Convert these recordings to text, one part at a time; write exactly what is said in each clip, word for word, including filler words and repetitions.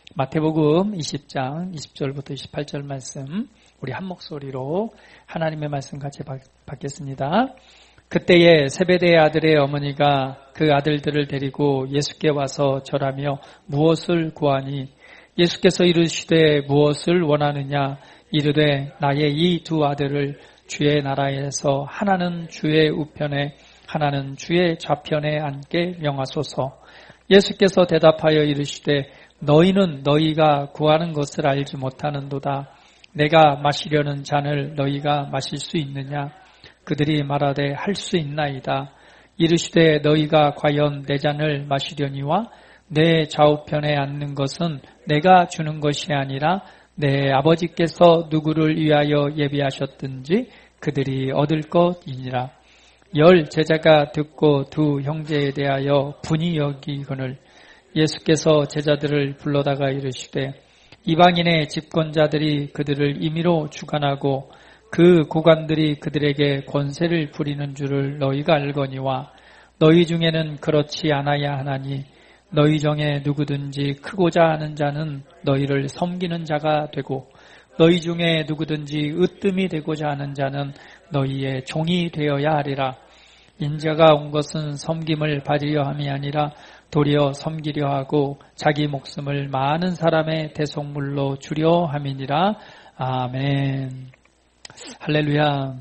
마태복음 이십 장 이십 절부터 이십팔 절 말씀 우리 한 목소리로 하나님의 말씀 같이 받겠습니다. 그때에 세베대의 아들의 어머니가 그 아들들을 데리고 예수께 와서 절하며 무엇을 구하니 예수께서 이르시되 무엇을 원하느냐 이르되 나의 이 두 아들을 주의 나라에서 하나는 주의 우편에 하나는 주의 좌편에 앉게 명하소서. 예수께서 대답하여 이르시되 너희는 너희가 구하는 것을 알지 못하는도다. 내가 마시려는 잔을 너희가 마실 수 있느냐? 그들이 말하되 할 수 있나이다. 이르시되 너희가 과연 내 잔을 마시려니와 내 좌우편에 앉는 것은 내가 주는 것이 아니라 내 아버지께서 누구를 위하여 예비하셨든지 그들이 얻을 것이니라. 열 제자가 듣고 두 형제에 대하여 분이 여기거늘 예수께서 제자들을 불러다가 이르시되 이방인의 집권자들이 그들을 임의로 주관하고 그 고관들이 그들에게 권세를 부리는 줄을 너희가 알거니와 너희 중에는 그렇지 않아야 하나니 너희 중에 누구든지 크고자 하는 자는 너희를 섬기는 자가 되고 너희 중에 누구든지 으뜸이 되고자 하는 자는 너희의 종이 되어야 하리라. 인자가 온 것은 섬김을 받으려 함이 아니라 도리어 섬기려 하고 자기 목숨을 많은 사람의 대속물로 주려 함이니라. 아멘. 할렐루야.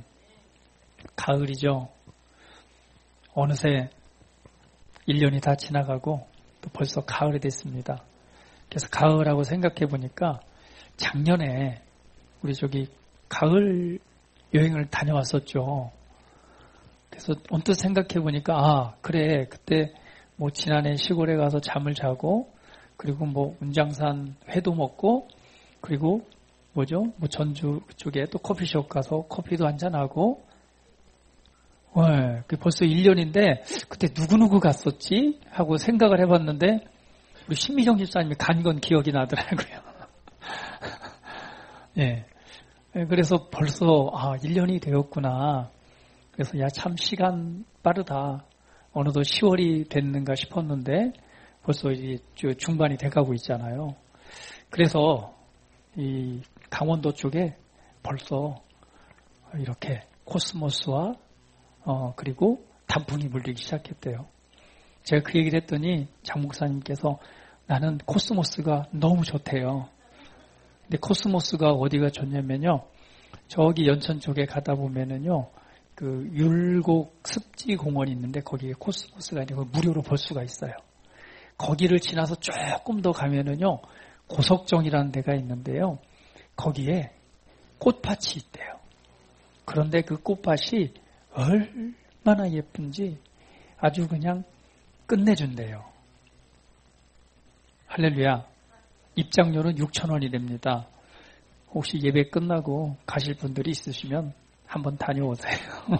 가을이죠. 어느새 일 년이 다 지나가고 또 벌써 가을이 됐습니다. 그래서 가을하고 생각해 보니까 작년에 우리 저기 가을 여행을 다녀왔었죠. 그래서 언뜻 생각해 보니까 아 그래 그때 뭐 지난해 시골에 가서 잠을 자고 그리고 뭐 운장산 회도 먹고 그리고 뭐죠? 뭐 전주 쪽에 또 커피숍 가서 커피도 한잔하고 네, 그게 벌써 일 년인데 그때 누구누구 갔었지? 하고 생각을 해봤는데 우리 신미정 집사님이 간 건 기억이 나더라고요. 예. 네. 그래서 벌써 아 일 년이 되었구나. 그래서 야 참 시간 빠르다. 어느덧 시월이 됐는가 싶었는데 벌써 이제 중반이 돼가고 있잖아요. 그래서 이 강원도 쪽에 벌써 이렇게 코스모스와 어 그리고 단풍이 물리기 시작했대요. 제가 그 얘기를 했더니 장 목사님께서 나는 코스모스가 너무 좋대요. 근데 코스모스가 어디가 좋냐면요. 저기 연천 쪽에 가다 보면은요. 그 율곡 습지 공원이 있는데 거기에 코스모스가 아니고 무료로 볼 수가 있어요. 거기를 지나서 조금 더 가면은요. 고석정이라는 데가 있는데요. 거기에 꽃밭이 있대요. 그런데 그 꽃밭이 얼마나 예쁜지 아주 그냥 끝내준대요. 할렐루야. 입장료는 육천 원이 됩니다. 혹시 예배 끝나고 가실 분들이 있으시면 한번 다녀오세요.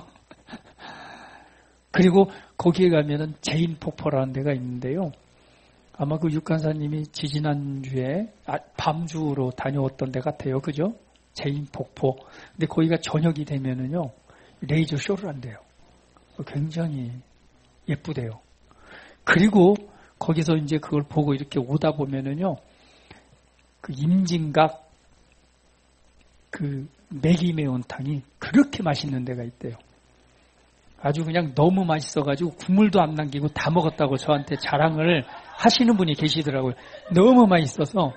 그리고 거기에 가면은 제인폭포라는 데가 있는데요. 아마 그 육간사님이 지지난주에 아, 밤주로 다녀왔던 데 같아요. 그죠? 제인폭포. 근데 거기가 저녁이 되면은요. 레이저 쇼를 한대요. 굉장히 예쁘대요. 그리고 거기서 이제 그걸 보고 이렇게 오다 보면은요. 그 임진각 그 매기 매운탕이 그렇게 맛있는 데가 있대요. 아주 그냥 너무 맛있어가지고 국물도 안 남기고 다 먹었다고 저한테 자랑을 하시는 분이 계시더라고요. 너무 맛있어서.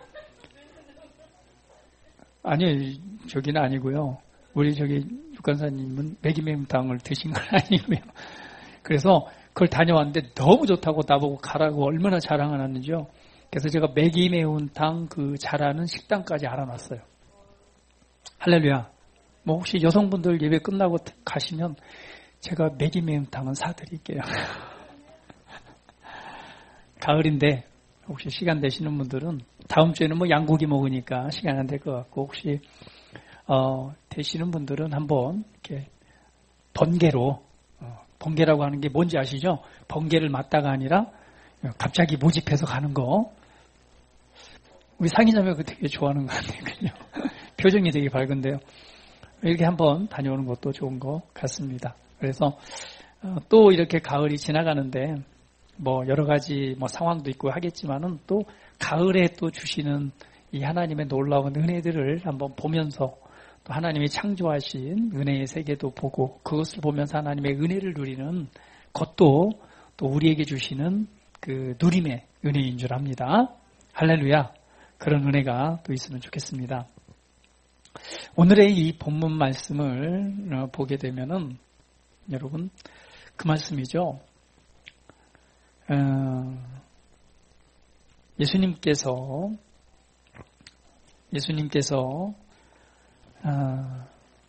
아니요, 저기는 아니고요. 우리 저기 육간사님은 매기 매운탕을 드신 건 아니고요. 그래서 그걸 다녀왔는데 너무 좋다고 나보고 가라고 얼마나 자랑을 하는지요. 그래서 제가 매기 매운탕 그 잘하는 식당까지 알아놨어요. 할렐루야. 뭐 혹시 여성분들 예배 끝나고 가시면 제가 매기 매운탕은 사드릴게요. 가을인데 혹시 시간 되시는 분들은 다음 주에는 뭐 양고기 먹으니까 시간 안 될 것 같고 혹시 어, 되시는 분들은 한번 이렇게 번개로 어, 번개라고 하는 게 뭔지 아시죠? 번개를 맞다가 아니라 갑자기 모집해서 가는 거. 우리 상인자매가 그거 되게 좋아하는 것 같아요. 표정이 되게 밝은데요. 이렇게 한번 다녀오는 것도 좋은 것 같습니다. 그래서 또 이렇게 가을이 지나가는데 뭐 여러 가지 뭐 상황도 있고 하겠지만은 또 가을에 또 주시는 이 하나님의 놀라운 은혜들을 한번 보면서 또 하나님이 창조하신 은혜의 세계도 보고 그것을 보면서 하나님의 은혜를 누리는 것도 또 우리에게 주시는 그 누림의 은혜인 줄 압니다. 할렐루야. 그런 은혜가 또 있으면 좋겠습니다. 오늘의 이 본문 말씀을 보게 되면은 여러분 그 말씀이죠. 어, 예수님께서 예수님께서 어,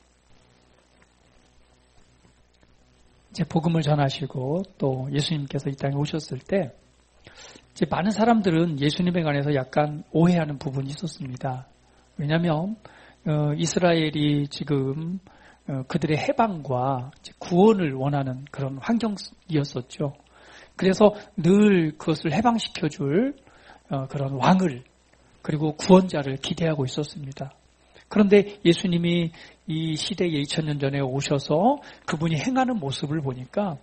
이제 복음을 전하시고 또 예수님께서 이 땅에 오셨을 때 이제 많은 사람들은 예수님에 관해서 약간 오해하는 부분이 있었습니다. 왜냐하면 어, 이스라엘이 지금 어, 그들의 해방과 구원을 원하는 그런 환경이었었죠. 그래서 늘 그것을 해방시켜줄 어, 그런 왕을 그리고 구원자를 기대하고 있었습니다. 그런데 예수님이 이 시대에 이천 년 전에 오셔서 그분이 행하는 모습을 보니까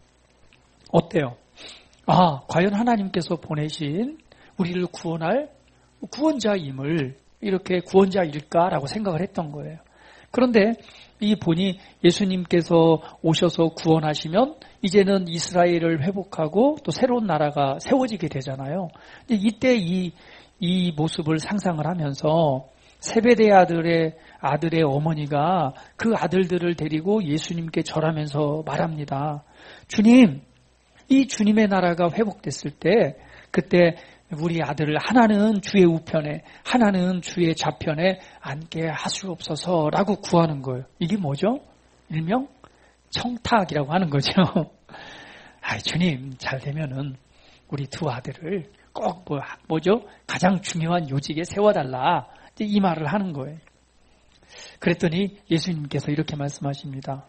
어때요? 아, 과연 하나님께서 보내신 우리를 구원할 구원자임을 이렇게 구원자일까라고 생각을 했던 거예요. 그런데 이 보니 예수님께서 오셔서 구원하시면 이제는 이스라엘을 회복하고 또 새로운 나라가 세워지게 되잖아요. 이때 이, 이 모습을 상상을 하면서 세베대 아들의 아들의 어머니가 그 아들들을 데리고 예수님께 절하면서 말합니다. 주님, 이 주님의 나라가 회복됐을 때 그때 우리 아들을 하나는 주의 우편에 하나는 주의 좌편에 앉게 하시옵소서라고 구하는 거예요. 이게 뭐죠? 일명 청탁이라고 하는 거죠. 아, 주님 잘 되면은 우리 두 아들을 꼭 뭐, 뭐죠? 가장 중요한 요직에 세워달라. 이 말을 하는 거예요. 그랬더니 예수님께서 이렇게 말씀하십니다.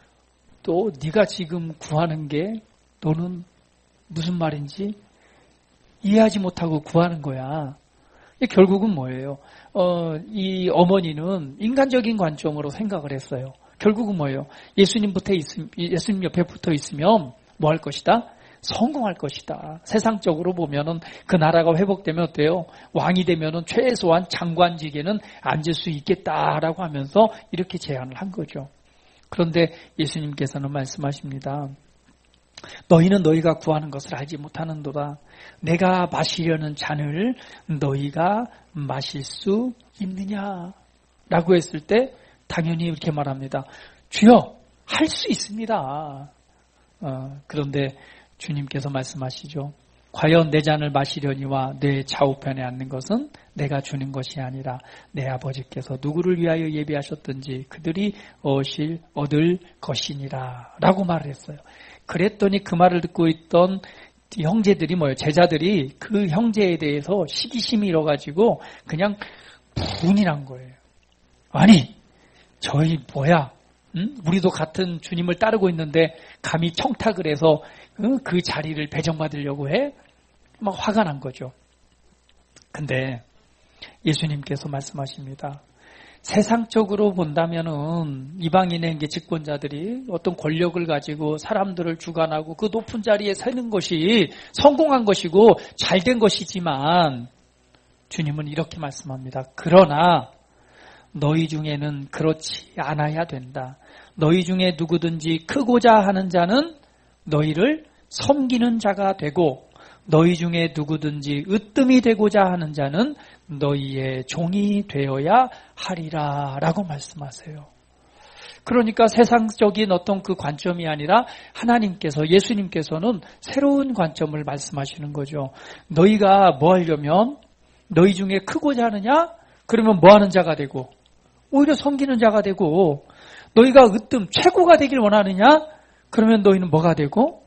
또 네가 지금 구하는 게 너는 무슨 말인지 이해하지 못하고 구하는 거야. 결국은 뭐예요? 어, 이 어머니는 인간적인 관점으로 생각을 했어요. 결국은 뭐예요? 예수님부터 있음, 예수님 옆에 붙어 있으면 뭐 할 것이다? 성공할 것이다. 세상적으로 보면은 그 나라가 회복되면 어때요? 왕이 되면은 최소한 장관직에는 앉을 수 있겠다라고 하면서 이렇게 제안을 한 거죠. 그런데 예수님께서는 말씀하십니다. 너희는 너희가 구하는 것을 알지 못하는도다. 내가 마시려는 잔을 너희가 마실 수 있느냐? 라고 했을 때 당연히 이렇게 말합니다. 주여, 할 수 있습니다. 어, 그런데 주님께서 말씀하시죠. 과연 내 잔을 마시려니와 내 좌우편에 앉는 것은 내가 주는 것이 아니라 내 아버지께서 누구를 위하여 예비하셨든지 그들이 얻을, 얻을 것이니라 라고 말을 했어요. 그랬더니 그 말을 듣고 있던 형제들이 뭐예요? 제자들이 그 형제에 대해서 시기심이 일어가지고 그냥 분이 난 거예요. 아니, 저희 뭐야? 응? 우리도 같은 주님을 따르고 있는데 감히 청탁을 해서 응? 그 자리를 배정받으려고 해? 막 화가 난 거죠. 근데 예수님께서 말씀하십니다. 세상적으로 본다면은 이방인의 집권자들이 어떤 권력을 가지고 사람들을 주관하고 그 높은 자리에 서는 것이 성공한 것이고 잘된 것이지만 주님은 이렇게 말씀합니다. 그러나 너희 중에는 그렇지 않아야 된다. 너희 중에 누구든지 크고자 하는 자는 너희를 섬기는 자가 되고 너희 중에 누구든지 으뜸이 되고자 하는 자는 너희의 종이 되어야 하리라 라고 말씀하세요. 그러니까 세상적인 어떤 그 관점이 아니라 하나님께서 예수님께서는 새로운 관점을 말씀하시는 거죠. 너희가 뭐 하려면 너희 중에 크고자 하느냐? 그러면 뭐 하는 자가 되고 오히려 섬기는 자가 되고 너희가 으뜸 최고가 되길 원하느냐? 그러면 너희는 뭐가 되고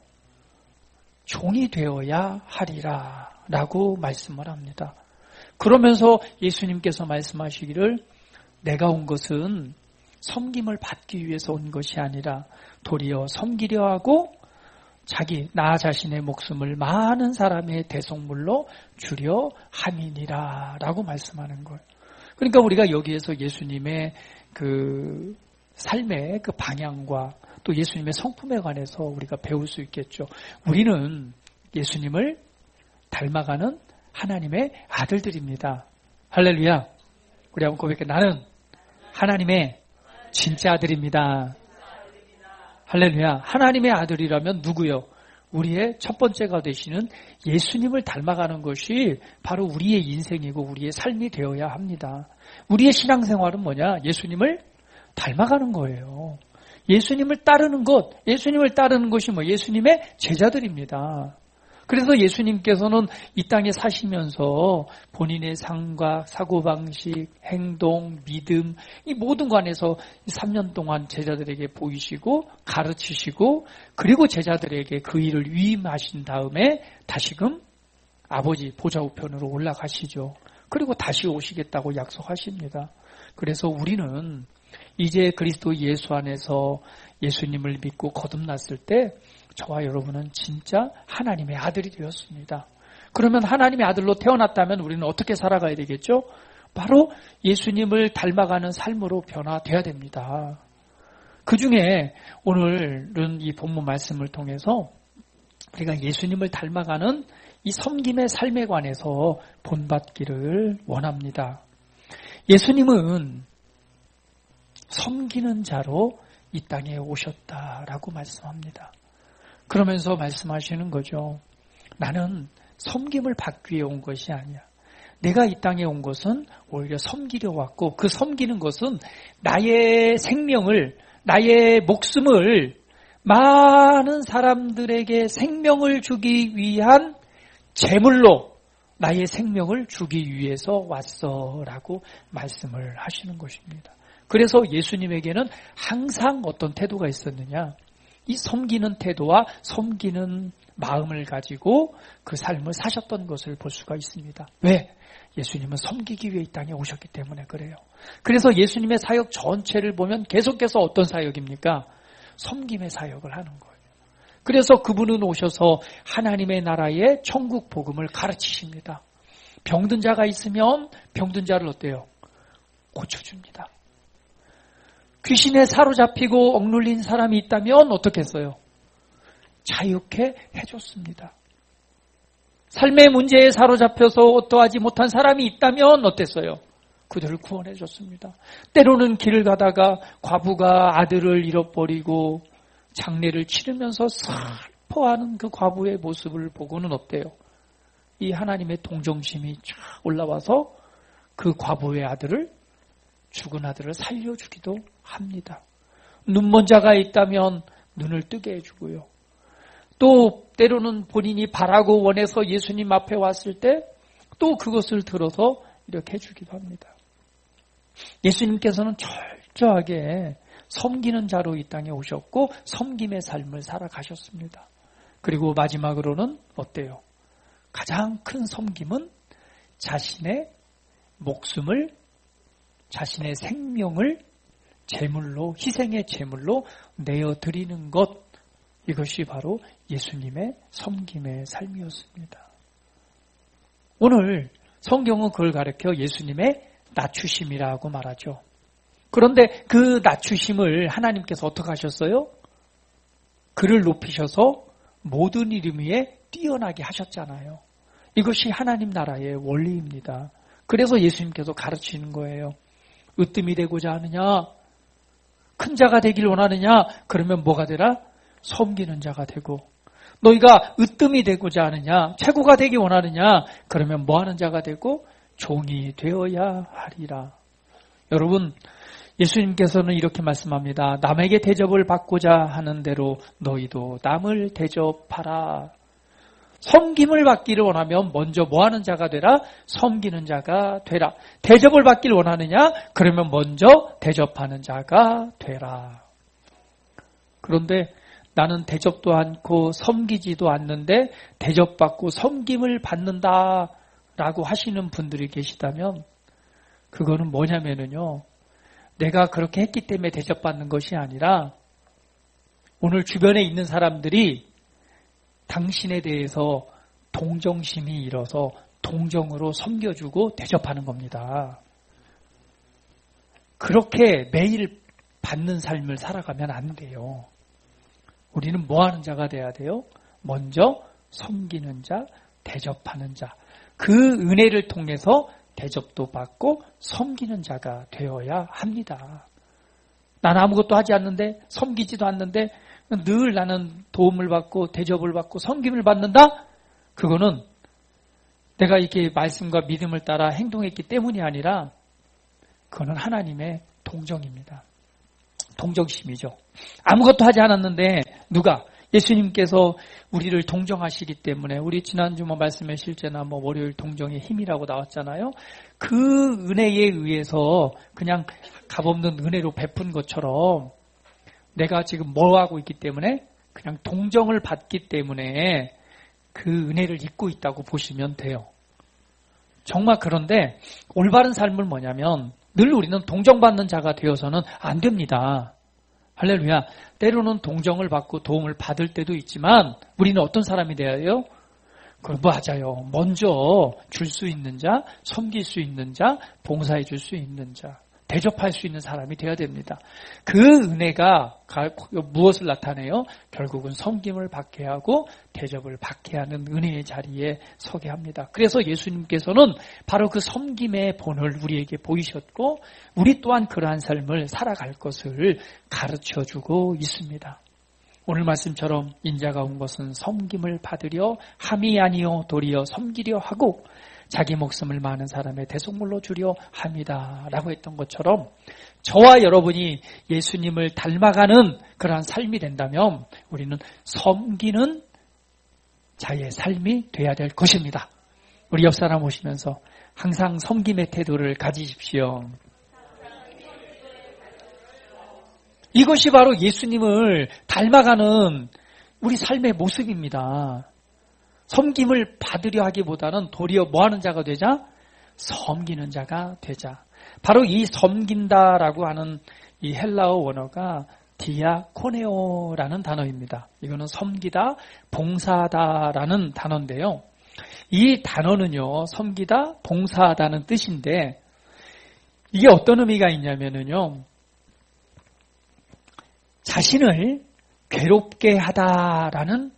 종이 되어야 하리라 라고 말씀을 합니다. 그러면서 예수님께서 말씀하시기를 내가 온 것은 섬김을 받기 위해서 온 것이 아니라 도리어 섬기려 하고 자기 나 자신의 목숨을 많은 사람의 대속물로 주려 함이니라 라고 말씀하는 거예요. 그러니까 우리가 여기에서 예수님의 그 삶의 그 방향과 또 예수님의 성품에 관해서 우리가 배울 수 있겠죠. 우리는 예수님을 닮아가는 하나님의 아들들입니다. 할렐루야. 우리 한번 고백해. 나는 하나님의 진짜 아들입니다. 할렐루야. 하나님의 아들이라면 누구요? 우리의 첫 번째가 되시는 예수님을 닮아가는 것이 바로 우리의 인생이고 우리의 삶이 되어야 합니다. 우리의 신앙생활은 뭐냐? 예수님을 닮아가는 거예요. 예수님을 따르는 것, 예수님을 따르는 것이 뭐 예수님의 제자들입니다. 그래서 예수님께서는 이 땅에 사시면서 본인의 삶과 사고방식, 행동, 믿음 이 모든 관에서 삼 년 동안 제자들에게 보이시고 가르치시고 그리고 제자들에게 그 일을 위임하신 다음에 다시금 아버지 보좌 우편으로 올라가시죠. 그리고 다시 오시겠다고 약속하십니다. 그래서 우리는 이제 그리스도 예수 안에서 예수님을 믿고 거듭났을 때 저와 여러분은 진짜 하나님의 아들이 되었습니다. 그러면 하나님의 아들로 태어났다면 우리는 어떻게 살아가야 되겠죠? 바로 예수님을 닮아가는 삶으로 변화돼야 됩니다. 그 중에 오늘은 이 본문 말씀을 통해서 우리가 예수님을 닮아가는 이 섬김의 삶에 관해서 본받기를 원합니다. 예수님은 섬기는 자로 이 땅에 오셨다라고 말씀합니다. 그러면서 말씀하시는 거죠. 나는 섬김을 받기 위해 온 것이 아니야. 내가 이 땅에 온 것은 오히려 섬기려 왔고 그 섬기는 것은 나의 생명을, 나의 목숨을 많은 사람들에게 생명을 주기 위한 제물로 나의 생명을 주기 위해서 왔어라고 말씀을 하시는 것입니다. 그래서 예수님에게는 항상 어떤 태도가 있었느냐? 이 섬기는 태도와 섬기는 마음을 가지고 그 삶을 사셨던 것을 볼 수가 있습니다. 왜? 예수님은 섬기기 위해 이 땅에 오셨기 때문에 그래요. 그래서 예수님의 사역 전체를 보면 계속해서 어떤 사역입니까? 섬김의 사역을 하는 거예요. 그래서 그분은 오셔서 하나님의 나라의 천국 복음을 가르치십니다. 병든 자가 있으면 병든 자를 어때요? 고쳐줍니다. 귀신에 사로잡히고 억눌린 사람이 있다면 어떻게 했어요? 자유케 해줬습니다. 삶의 문제에 사로잡혀서 어떠하지 못한 사람이 있다면 어땠어요? 그들을 구원해줬습니다. 때로는 길을 가다가 과부가 아들을 잃어버리고 장례를 치르면서 슬퍼하는 그 과부의 모습을 보고는 어때요? 이 하나님의 동정심이 쫙 올라와서 그 과부의 아들을 죽은 아들을 살려주기도 합니다. 눈먼 자가 있다면 눈을 뜨게 해주고요. 또 때로는 본인이 바라고 원해서 예수님 앞에 왔을 때 또 그것을 들어서 이렇게 해주기도 합니다. 예수님께서는 철저하게 섬기는 자로 이 땅에 오셨고 섬김의 삶을 살아가셨습니다. 그리고 마지막으로는 어때요? 가장 큰 섬김은 자신의 목숨을 자신의 생명을 제물로 희생의 제물로 내어드리는 것 이것이 바로 예수님의 섬김의 삶이었습니다. 오늘 성경은 그걸 가르쳐 예수님의 낮추심이라고 말하죠. 그런데 그 낮추심을 하나님께서 어떻게 하셨어요? 그를 높이셔서 모든 이름 위에 뛰어나게 하셨잖아요. 이것이 하나님 나라의 원리입니다. 그래서 예수님께서 가르치는 거예요. 으뜸이 되고자 하느냐? 큰 자가 되길 원하느냐? 그러면 뭐가 되라? 섬기는 자가 되고 너희가 으뜸이 되고자 하느냐? 최고가 되기 원하느냐? 그러면 뭐하는 자가 되고 종이 되어야 하리라. 여러분 예수님께서는 이렇게 말씀합니다. 남에게 대접을 받고자 하는 대로 너희도 남을 대접하라. 섬김을 받기를 원하면 먼저 뭐하는 자가 되라? 섬기는 자가 되라. 대접을 받기를 원하느냐? 그러면 먼저 대접하는 자가 되라. 그런데 나는 대접도 않고 섬기지도 않는데 대접받고 섬김을 받는다라고 하시는 분들이 계시다면 그거는 뭐냐면요. 내가 그렇게 했기 때문에 대접받는 것이 아니라 오늘 주변에 있는 사람들이 당신에 대해서 동정심이 일어서 동정으로 섬겨주고 대접하는 겁니다. 그렇게 매일 받는 삶을 살아가면 안 돼요. 우리는 뭐 하는 자가 돼야 돼요? 먼저 섬기는 자, 대접하는 자. 그 은혜를 통해서 대접도 받고 섬기는 자가 되어야 합니다. 나는 아무것도 하지 않는데, 섬기지도 않는데 늘 나는 도움을 받고 대접을 받고 섬김을 받는다? 그거는 내가 이렇게 말씀과 믿음을 따라 행동했기 때문이 아니라 그거는 하나님의 동정입니다. 동정심이죠. 아무것도 하지 않았는데 누가? 예수님께서 우리를 동정하시기 때문에, 우리 지난주 뭐 말씀의 실제나 뭐 월요일 동정의 힘이라고 나왔잖아요. 그 은혜에 의해서 그냥 값없는 은혜로 베푼 것처럼 내가 지금 뭐 하고 있기 때문에 그냥 동정을 받기 때문에 그 은혜를 잊고 있다고 보시면 돼요. 정말 그런데 올바른 삶은 뭐냐면 늘 우리는 동정받는 자가 되어서는 안 됩니다. 할렐루야. 때로는 동정을 받고 도움을 받을 때도 있지만 우리는 어떤 사람이 되어야 해요? 그 맞아요. 먼저 줄 수 있는 자, 섬길 수 있는 자, 봉사해 줄 수 있는 자, 대접할 수 있는 사람이 되어야 됩니다. 그 은혜가 무엇을 나타내요? 결국은 섬김을 받게 하고 대접을 받게 하는 은혜의 자리에 서게 합니다. 그래서 예수님께서는 바로 그 섬김의 본을 우리에게 보이셨고 우리 또한 그러한 삶을 살아갈 것을 가르쳐주고 있습니다. 오늘 말씀처럼 인자가 온 것은 섬김을 받으려 함이 아니요 도리어 섬기려 하고 자기 목숨을 많은 사람의 대속물로 주려 합니다. 라고 했던 것처럼 저와 여러분이 예수님을 닮아가는 그러한 삶이 된다면 우리는 섬기는 자의 삶이 돼야 될 것입니다. 우리 옆 사람 오시면서 항상 섬김의 태도를 가지십시오. 이것이 바로 예수님을 닮아가는 우리 삶의 모습입니다. 섬김을 받으려 하기보다는 도리어 뭐하는 자가 되자? 섬기는 자가 되자. 바로 이 섬긴다라고 하는 이 헬라어 원어가 디아코네오라는 단어입니다. 이거는 섬기다, 봉사하다라는 단어인데요. 이 단어는요, 섬기다, 봉사하다는 뜻인데 이게 어떤 의미가 있냐면요, 자신을 괴롭게 하다라는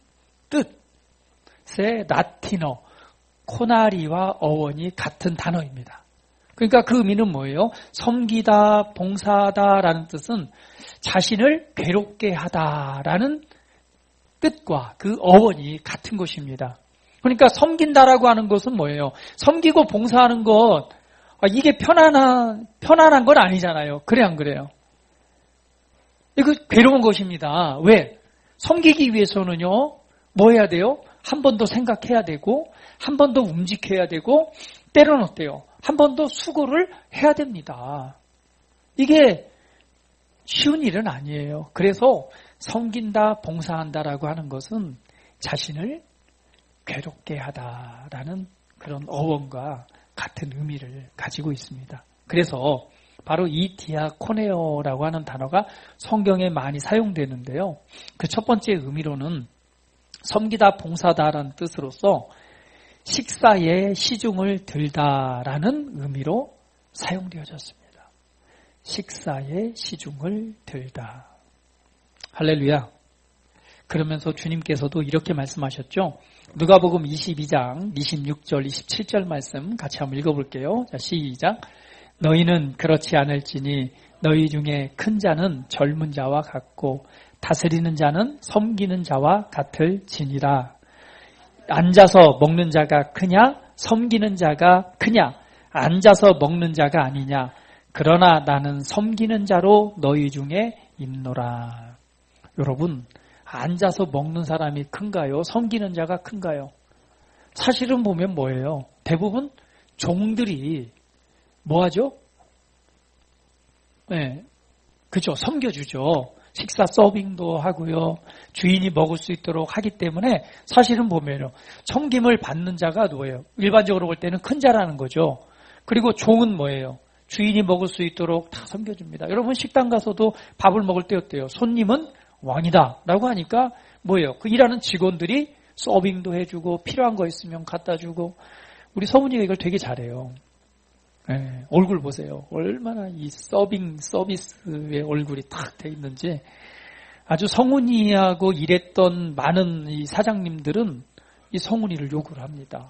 뜻의 라틴어 코나리와 어원이 같은 단어입니다. 그러니까 그 의미는 뭐예요? 섬기다, 봉사하다라는 뜻은 자신을 괴롭게 하다라는 뜻과 그 어원이 같은 것입니다. 그러니까 섬긴다라고 하는 것은 뭐예요? 섬기고 봉사하는 것, 이게 편안한, 편안한 건 아니잖아요. 그래 안 그래요? 이거 괴로운 것입니다. 왜? 섬기기 위해서는요, 뭐 해야 돼요? 한 번 더 생각해야 되고, 한 번 더 움직여야 되고, 때로는 어때요? 한 번 더 수고를 해야 됩니다. 이게 쉬운 일은 아니에요. 그래서 섬긴다, 봉사한다라고 하는 것은 자신을 괴롭게 하다라는 그런 어원과 같은 의미를 가지고 있습니다. 그래서 바로 이 디아코네오라고 하는 단어가 성경에 많이 사용되는데요. 그 첫 번째 의미로는 섬기다, 봉사다라는 뜻으로서 식사에 시중을 들다라는 의미로 사용되어졌습니다. 식사에 시중을 들다. 할렐루야. 그러면서 주님께서도 이렇게 말씀하셨죠. 누가복음 이십이 장 이십육 절 이십칠 절 말씀 같이 한번 읽어볼게요. 자, 시작. 너희는 그렇지 않을지니 너희 중에 큰 자는 젊은 자와 같고 다스리는 자는 섬기는 자와 같을지니라. 앉아서 먹는 자가 크냐? 섬기는 자가 크냐? 앉아서 먹는 자가 아니냐? 그러나 나는 섬기는 자로 너희 중에 있노라. 여러분, 앉아서 먹는 사람이 큰가요? 섬기는 자가 큰가요? 사실은 보면 뭐예요? 대부분 종들이 뭐 하죠? 네, 그죠? 섬겨주죠. 식사 서빙도 하고요. 주인이 먹을 수 있도록 하기 때문에 사실은 보면요, 섬김을 받는 자가 누구예요? 일반적으로 볼 때는 큰 자라는 거죠. 그리고 종은 뭐예요? 주인이 먹을 수 있도록 다 섬겨줍니다. 여러분 식당 가서도 밥을 먹을 때 어때요? 손님은 왕이다 라고 하니까 뭐예요? 그 일하는 직원들이 서빙도 해주고 필요한 거 있으면 갖다 주고. 우리 서문이가 이걸 되게 잘해요. 네, 얼굴 보세요. 얼마나 이 서빙 서비스의 얼굴이 탁 돼 있는지. 아주 성훈이하고 일했던 많은 이 사장님들은 이 성훈이를 요구를 합니다.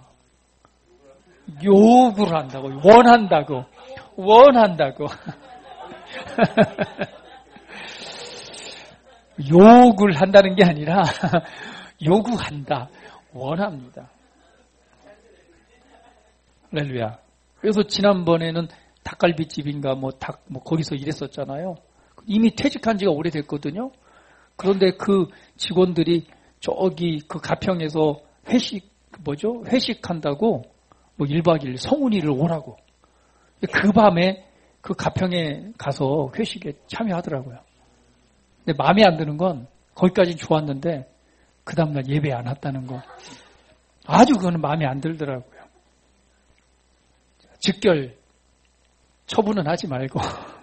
요구를 한다고, 원한다고, 원한다고. 요구를 한다는 게 아니라 요구한다, 원합니다. 할렐루야. 그래서 지난번에는 닭갈비집인가 뭐 닭, 뭐 거기서 일했었잖아요. 이미 퇴직한 지가 오래됐거든요. 그런데 그 직원들이 저기 그 가평에서 회식, 뭐죠? 회식한다고 뭐 일 박 이 일 성훈이를 오라고. 그 밤에 그 가평에 가서 회식에 참여하더라고요. 근데 마음에 안 드는 건 거기까지는 좋았는데 그 다음날 예배 안 왔다는 거. 아주 그거는 마음에 안 들더라고요. 즉결 처분은 하지 말고.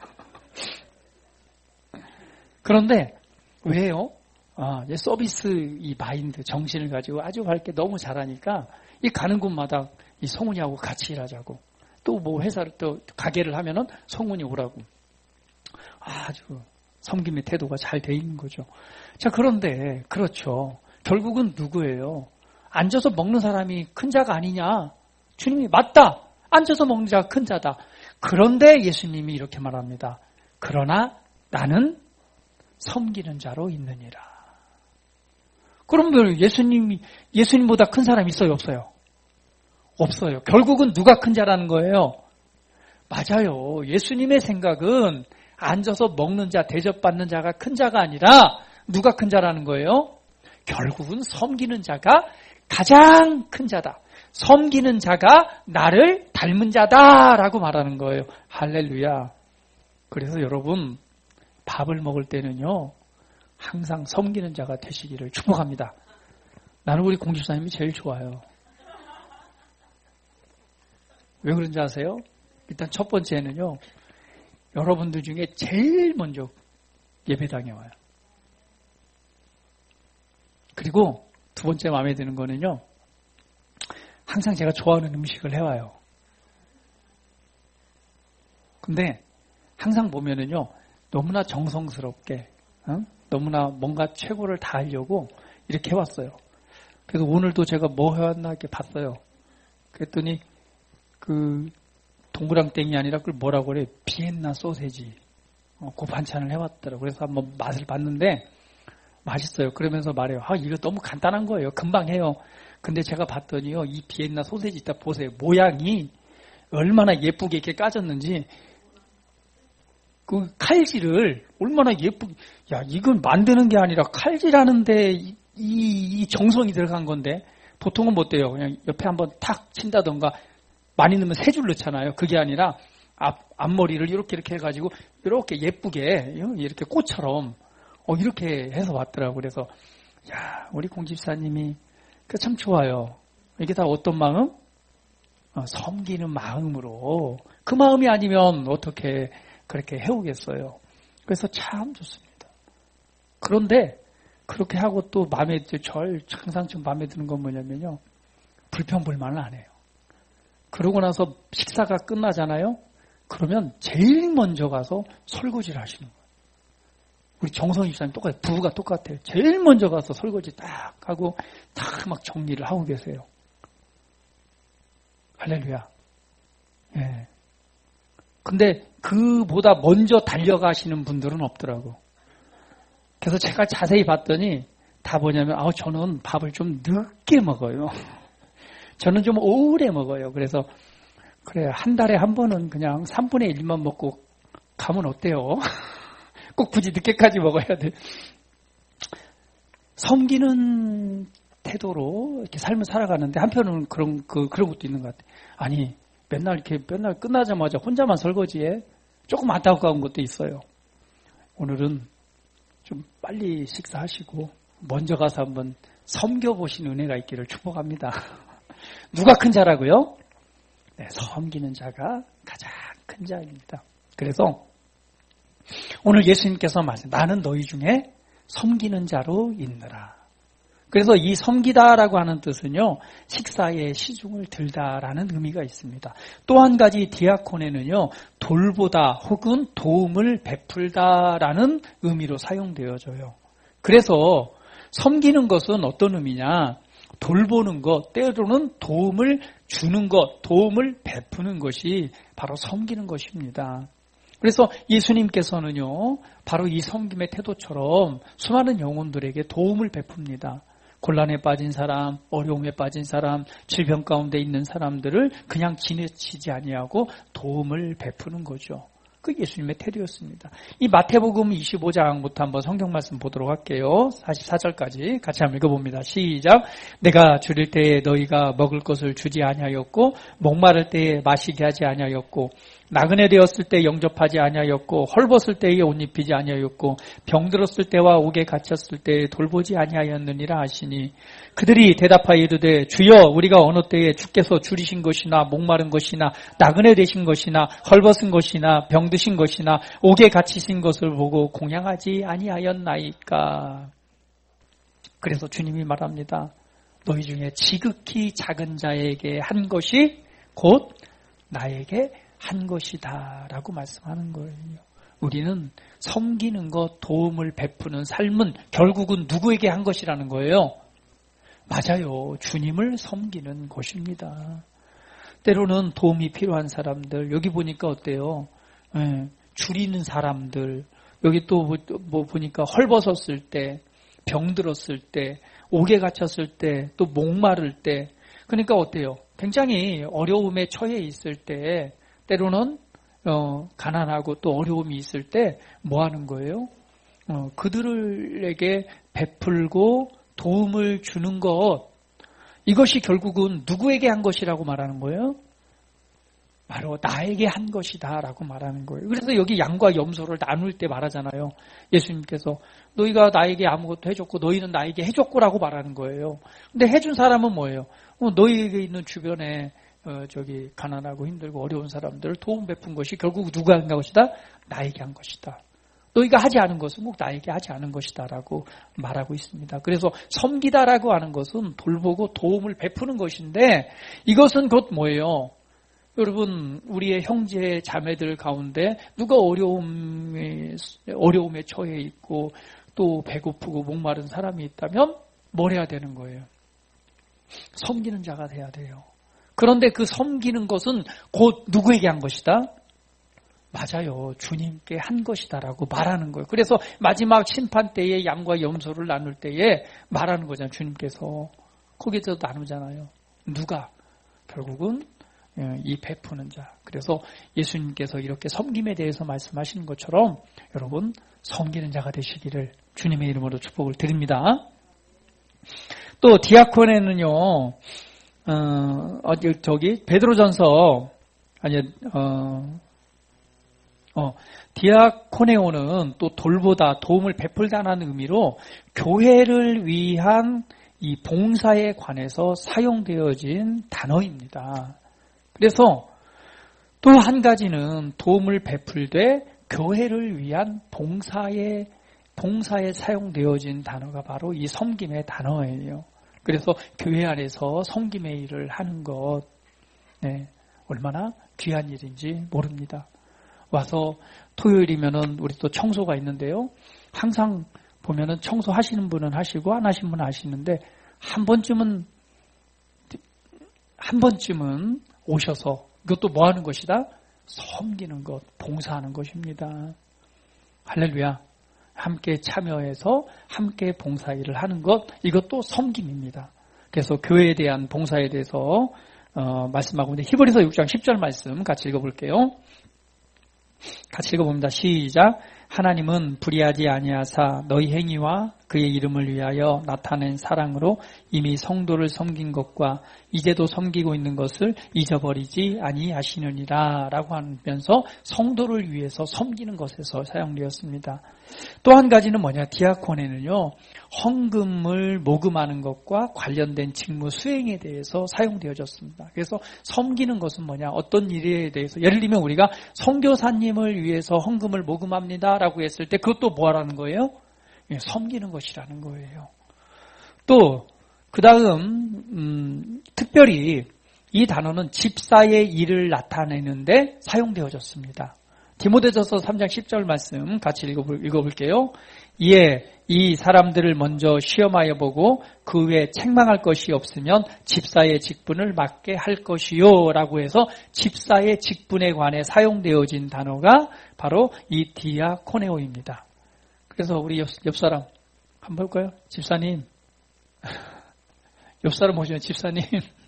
그런데 왜요? 아, 서비스 이 마인드, 정신을 가지고 아주 밝게 너무 잘하니까 이 가는 곳마다 이 성훈이하고 같이 일하자고. 또 뭐 회사를 또 가게를 하면은 성훈이 오라고. 아주 섬김의 태도가 잘 돼 있는 거죠. 자, 그런데 그렇죠. 결국은 누구예요? 앉아서 먹는 사람이 큰 자가 아니냐? 주님이 맞다. 앉아서 먹는 자가 큰 자다. 그런데 예수님이 이렇게 말합니다. 그러나 나는 섬기는 자로 있느니라. 그럼 예수님이, 예수님보다 큰 사람이 있어요, 없어요? 없어요. 결국은 누가 큰 자라는 거예요? 맞아요. 예수님의 생각은 앉아서 먹는 자, 대접받는 자가 큰 자가 아니라 누가 큰 자라는 거예요? 결국은 섬기는 자가 가장 큰 자다. 섬기는 자가 나를 닮은 자다라고 말하는 거예요. 할렐루야. 그래서 여러분 밥을 먹을 때는요. 항상 섬기는 자가 되시기를 축복합니다. 나는 우리 공집사님이 제일 좋아요. 왜 그런지 아세요? 일단 첫 번째는요. 여러분들 중에 제일 먼저 예배당에 와요. 그리고 두 번째 마음에 드는 거는요. 항상 제가 좋아하는 음식을 해와요. 근데 항상 보면은요. 너무나 정성스럽게 어? 너무나 뭔가 최고를 다하려고 이렇게 해왔어요. 그래서 오늘도 제가 뭐 해왔나 이렇게 봤어요. 그랬더니 그 동그랑땡이 아니라 그걸 뭐라고 그래? 비엔나 소세지. 어, 그 반찬을 해왔더라고요. 그래서 한번 맛을 봤는데 맛있어요. 그러면서 말해요. 아, 이거 너무 간단한 거예요. 금방 해요. 근데 제가 봤더니요. 이 비엔나 소세지 딱 보세요. 모양이 얼마나 예쁘게 이렇게 까졌는지 그 칼질을 얼마나 예쁘게 야 이건 만드는 게 아니라 칼질하는데 이, 이, 이 정성이 들어간 건데 보통은 못 돼요. 그냥 옆에 한번 탁 친다던가 많이 넣으면 세 줄 넣잖아요. 그게 아니라 앞, 앞머리를 이렇게 이렇게 해가지고 이렇게 예쁘게 이렇게 꽃처럼 어, 이렇게 해서 왔더라고요. 그래서 야 우리 공집사님이 참 좋아요. 이게 다 어떤 마음? 어, 섬기는 마음으로. 그 마음이 아니면 어떻게 그렇게 해오겠어요. 그래서 참 좋습니다. 그런데 그렇게 하고 또 마음에 절 항상 좀 마음에 드는 건 뭐냐면요. 불평불만을 안 해요. 그러고 나서 식사가 끝나잖아요. 그러면 제일 먼저 가서 설거지를 하시는 거예요. 우리 정성희 집사님 똑같아요. 부부가 똑같아요. 제일 먼저 가서 설거지 딱 하고 딱 막 정리를 하고 계세요. 할렐루야. 예. 근데 그보다 먼저 달려가시는 분들은 없더라고. 그래서 제가 자세히 봤더니 다 뭐냐면 아우 저는 밥을 좀 늦게 먹어요. 저는 좀 오래 먹어요. 그래서 그래 한 달에 한 번은 그냥 삼분의 일만 먹고 가면 어때요? 꼭 굳이 늦게까지 먹어야 돼. 섬기는 태도로 이렇게 삶을 살아가는데 한편으로는 그런 그 그런 것도 있는 것 같아. 아니 맨날 이렇게 맨날 끝나자마자 혼자만 설거지해 조금 안타까운 것도 있어요. 오늘은 좀 빨리 식사하시고 먼저 가서 한번 섬겨보시는 은혜가 있기를 축복합니다. 누가 큰 자라고요? 네, 섬기는 자가 가장 큰 자입니다. 그래서 오늘 예수님께서 말씀, 나는 너희 중에 섬기는 자로 있느라. 그래서 이 섬기다라고 하는 뜻은요, 식사에 시중을 들다라는 의미가 있습니다. 또 한 가지 디아코네는요, 돌보다 혹은 도움을 베풀다라는 의미로 사용되어져요. 그래서 섬기는 것은 어떤 의미냐? 돌보는 것, 때로는 도움을 주는 것, 도움을 베푸는 것이 바로 섬기는 것입니다. 그래서 예수님께서는요, 바로 이 섬김의 태도처럼 수많은 영혼들에게 도움을 베풉니다. 곤란에 빠진 사람, 어려움에 빠진 사람, 질병 가운데 있는 사람들을 그냥 지나치지 아니하고 도움을 베푸는 거죠. 그 예수님의 태도였습니다. 이 마태복음 이십오 장부터 한번 성경 말씀 보도록 할게요. 사십사 절까지 같이 한번 읽어봅니다. 시작. 내가 줄일 때에 너희가 먹을 것을 주지 아니하였고 목마를 때에 마시게 하지 아니하였고 나그네 되었을 때 영접하지 아니하였고 헐벗을 때에 옷 입히지 아니하였고 병들었을 때와 옥에 갇혔을 때에 돌보지 아니하였느니라 하시니 그들이 대답하여 이르되 주여 우리가 어느 때에 주께서 줄이신 것이나 목마른 것이나 나그네 되신 것이나 헐벗은 것이나 병드신 것이나 옥에 갇히신 것을 보고 공양하지 아니하였나이까. 그래서 주님이 말합니다. 너희 중에 지극히 작은 자에게 한 것이 곧 나에게 한 것이다 라고 말씀하는 거예요. 우리는 섬기는 것, 도움을 베푸는 삶은 결국은 누구에게 한 것이라는 거예요? 맞아요. 주님을 섬기는 것입니다. 때로는 도움이 필요한 사람들, 여기 보니까 어때요? 예, 줄이는 사람들, 여기 또 뭐 보니까 헐벗었을 때, 병들었을 때, 옥에 갇혔을 때, 또 목마를 때, 그러니까 어때요? 굉장히 어려움에 처해 있을 때 때로는 어, 가난하고 또 어려움이 있을 때 뭐 하는 거예요? 어, 그들에게 베풀고 도움을 주는 것, 이것이 결국은 누구에게 한 것이라고 말하는 거예요? 바로 나에게 한 것이다 라고 말하는 거예요. 그래서 여기 양과 염소를 나눌 때 말하잖아요. 예수님께서 너희가 나에게 아무것도 해줬고 너희는 나에게 해줬고라고 말하는 거예요. 근데 해준 사람은 뭐예요? 어, 너희에게 있는 주변에 어, 저기 가난하고 힘들고 어려운 사람들을 도움 베푼 것이 결국 누가 한 것이다? 나에게 한 것이다. 너희가 하지 않은 것은 꼭 나에게 하지 않은 것이다 라고 말하고 있습니다. 그래서 섬기다라고 하는 것은 돌보고 도움을 베푸는 것인데 이것은 곧 뭐예요? 여러분 우리의 형제 자매들 가운데 누가 어려움에, 어려움에 처해 있고 또 배고프고 목마른 사람이 있다면 뭘 해야 되는 거예요? 섬기는 자가 돼야 돼요. 그런데 그 섬기는 것은 곧 누구에게 한 것이다? 맞아요. 주님께 한 것이다라고 말하는 거예요. 그래서 마지막 심판 때에 양과 염소를 나눌 때에 말하는 거잖아요. 주님께서. 거기서 나누잖아요. 누가? 결국은 이 베푸는 자. 그래서 예수님께서 이렇게 섬김에 대해서 말씀하시는 것처럼 여러분 섬기는 자가 되시기를 주님의 이름으로 축복을 드립니다. 또 디아콘에는요. 어, 어디, 저기, 베드로전서, 아니, 어, 어, 디아코네오는 또 돌보다, 도움을 베풀다라는 의미로 교회를 위한 이 봉사에 관해서 사용되어진 단어입니다. 그래서 또 한 가지는 도움을 베풀되 교회를 위한 봉사에, 봉사에 사용되어진 단어가 바로 이 섬김의 단어예요. 그래서 교회 안에서 섬김의 일을 하는 것, 네, 얼마나 귀한 일인지 모릅니다. 와서 토요일이면은 우리 또 청소가 있는데요. 항상 보면은 청소하시는 분은 하시고 안 하시는 분은 하시는데 한 번쯤은 한 번쯤은 오셔서 이것도 뭐 하는 것이다? 섬기는 것, 봉사하는 것입니다. 할렐루야. 함께 참여해서 함께 봉사일을 하는 것, 이것도 섬김입니다. 그래서 교회에 대한 봉사에 대해서 어, 말씀하고 있는데 히브리서 육 장 십 절 말씀 같이 읽어볼게요. 같이 읽어봅니다. 시작. 하나님은 불의하지 아니하사 너희 행위와 그의 이름을 위하여 나타낸 사랑으로 이미 성도를 섬긴 것과 이제도 섬기고 있는 것을 잊어버리지 아니하시느니라 라고 하면서 성도를 위해서 섬기는 것에서 사용되었습니다. 또 한 가지는 뭐냐? 디아코네는요, 헌금을 모금하는 것과 관련된 직무 수행에 대해서 사용되어졌습니다. 그래서 섬기는 것은 뭐냐? 어떤 일에 대해서, 예를 들면 우리가 선교사님을 위해서 헌금을 모금합니다 라고 했을 때 그것도 뭐 하라는 거예요? 섬기는 것이라는 거예요. 또 그 다음 음, 특별히 이 단어는 집사의 일을 나타내는데 사용되어졌습니다. 디모데전서 삼 장 십 절 말씀 같이 읽어볼, 읽어볼게요. 이에 이 사람들을 먼저 시험하여 보고 그 후에 책망할 것이 없으면 집사의 직분을 맡게 할 것이요 라고 해서 집사의 직분에 관해 사용되어진 단어가 바로 이 디아코네오입니다. 그래서 우리 옆, 옆 사람 한번 볼까요? 집사님. 옆 사람 보시면 집사님.